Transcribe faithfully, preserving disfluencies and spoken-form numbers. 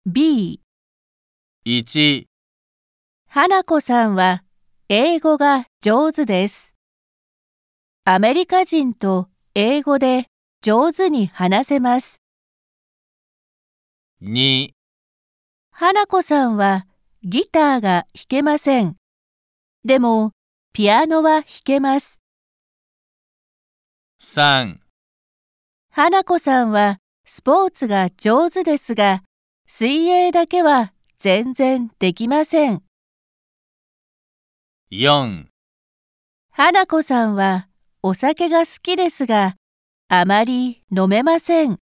B、 いち、 花子さんは英語が上手です。アメリカ人と英語で上手に話せます。 に、 花子さんはギターが弾けません。でも、ピアノは弾けます。 さん、 花子さんはスポーツが上手ですが、水泳だけは全然できません。 よん、 花子さんはお酒が好きですが、あまり飲めません。